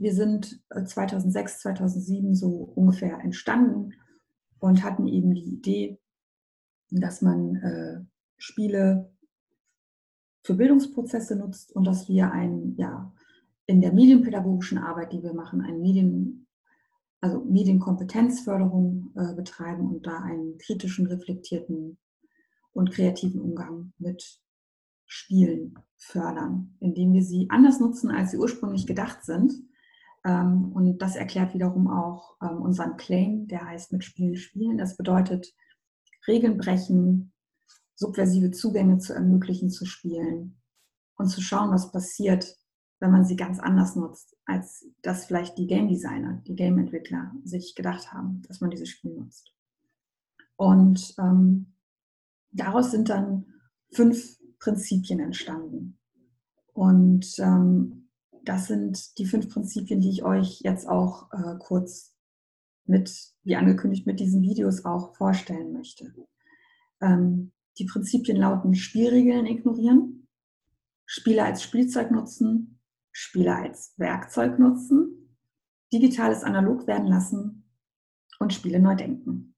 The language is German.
wir sind 2006, 2007 so ungefähr entstanden und hatten eben die Idee, dass man Spiele für Bildungsprozesse nutzt und dass wir in der medienpädagogischen Arbeit, die wir machen, also Medienkompetenzförderung betreiben und da einen kritischen, reflektierten und kreativen Umgang mit Spielen fördern, indem wir sie anders nutzen, als sie ursprünglich gedacht sind. Und das erklärt wiederum auch unseren Claim, der heißt mit Spielen spielen. Das bedeutet, Regeln brechen, subversive Zugänge zu ermöglichen, zu spielen und zu schauen, was passiert, wenn man sie ganz anders nutzt, als das vielleicht die Game Designer, die Game Entwickler sich gedacht haben, dass man dieses Spiel nutzt. Und daraus sind dann 5 Prinzipien entstanden. Und das sind die 5 Prinzipien, die ich euch jetzt auch kurz wie angekündigt, mit diesen Videos auch vorstellen möchte. Die Prinzipien lauten: Spielregeln ignorieren, Spiele als Spielzeug nutzen, Spiele als Werkzeug nutzen, Digitales analog werden lassen und Spiele neu denken.